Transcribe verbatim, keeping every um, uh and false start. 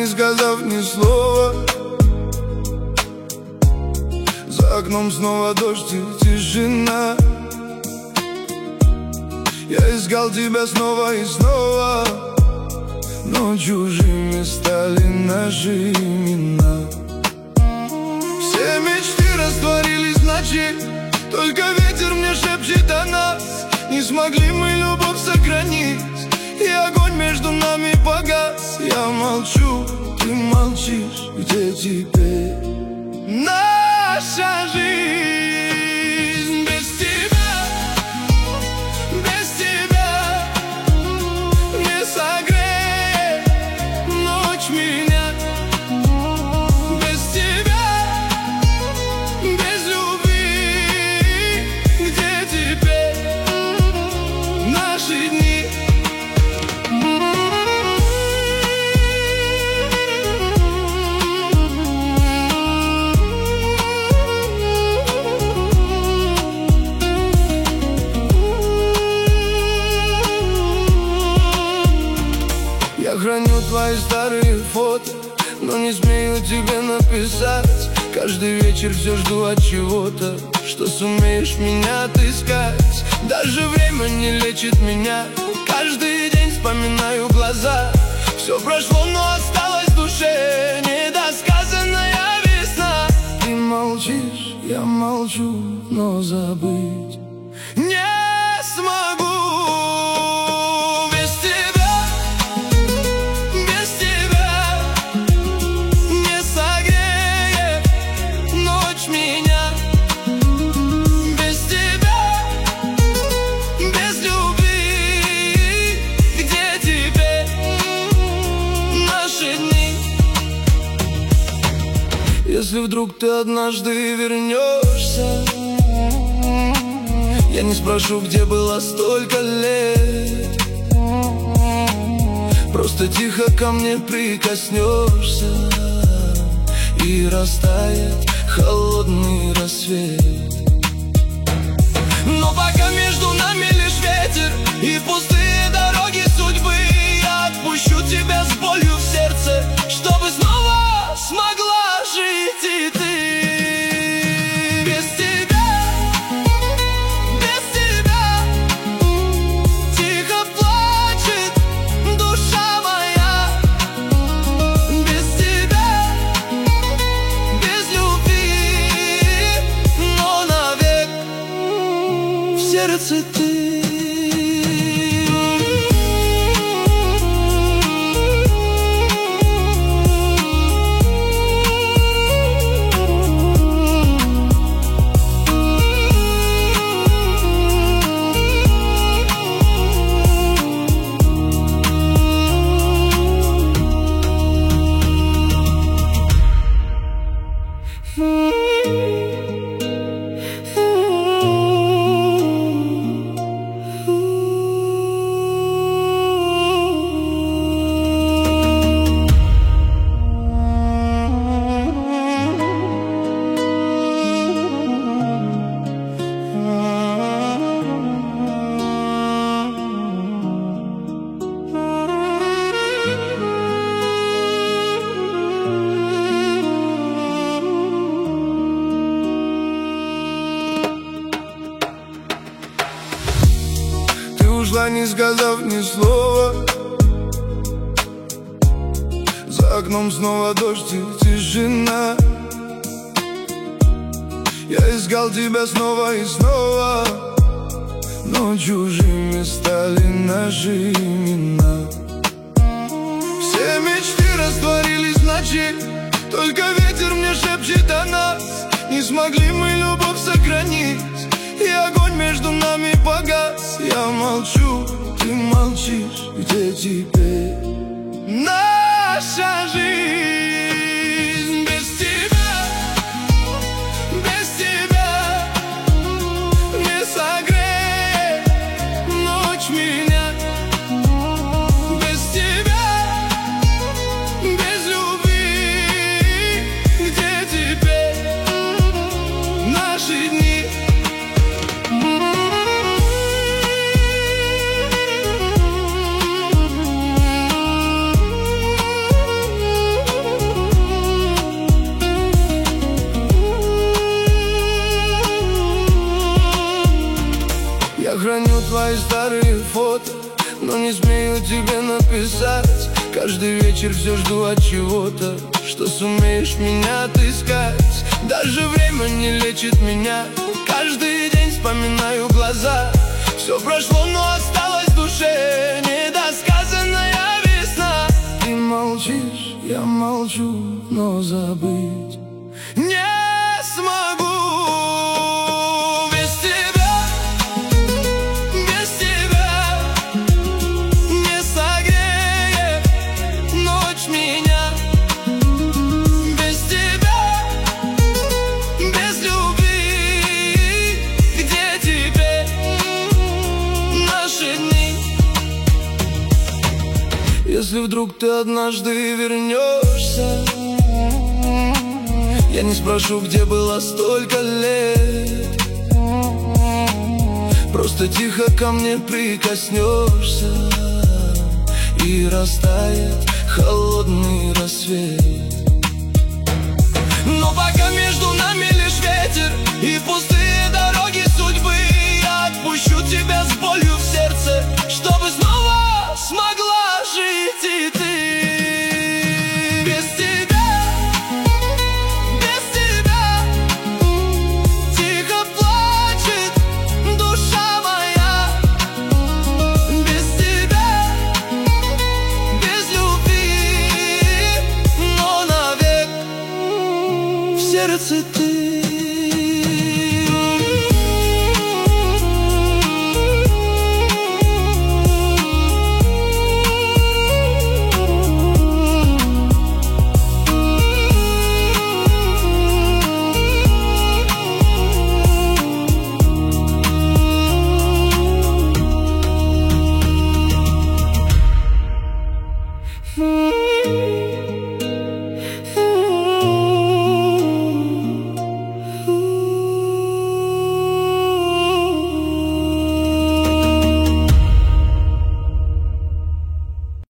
не сказав ни слова. За окном снова дождь и тишина. Я искал тебя снова и снова, но чужими стали наши имена. Все мечты растворились в ночи, только ветер мне шепчет о нас. Не смогли мы любовь сохранить, и огонь между нами погас. Я молчу, ты молчишь, где теперь наша жизнь? Без тебя, без тебя не согреет ночь меня. Без тебя, без любви, где теперь наши дни? Я храню твои старые фото, но не смею тебе написать. Каждый вечер все жду от чего-то, что сумеешь меня отыскать. Даже время не лечит меня, каждый день вспоминаю глаза. Все прошло, но осталось в душе недосказанная весна. Ты молчишь, я молчу, но забыть не смогу. Если вдруг ты однажды вернешься, я не спрошу, где была столько лет. Просто тихо ко мне прикоснешься, и растает холодный рассвет. Но пока между нами лишь ветер и пустые дороги судьбы, я отпущу тебя с болью в сердце, чтобы снова смогла жить и ты. Без тебя, без тебя тихо плачет душа моя. Без тебя, без любви, но навек в сердце ты. Ушла, не сказав ни слова. За окном снова дождь и тишина. Я искал тебя снова и снова, но чужими стали наши имена. Все мечты растворились в ночи, только ветер мне шепчет о нас. Не смогли мы любовь сохранить, и огонь между нами погас. Я молчу, ты молчишь, где теперь наша жизнь? Без тебя, без тебя не согреет ночь меня. Без тебя, без любви, где теперь наши дни? твои старые фото, но не смею тебе написать. Каждый вечер все жду от чего-то, что сумеешь меня отыскать. Даже время не лечит меня, каждый день вспоминаю глаза. Все прошло, но осталось в душе недосказанная весна. Ты молчишь, я молчу, но забыть не смогу. Без тебя, без тебя не согреет ночь меня. Без тебя, без любви, где теперь наши дни? Если вдруг ты однажды вернешься, я не спрошу, где была столько лет. Просто тихо ко мне прикоснешься, и растает холодный рассвет. Но пока между нами лишь ветер и пустые дороги судьбы, я отпущу тебя с болью в сердце, чтобы снова смогла жить и ты. Без тебя, без тебя тихо плачет душа моя. Без тебя, без любви, но навек в сердце ты.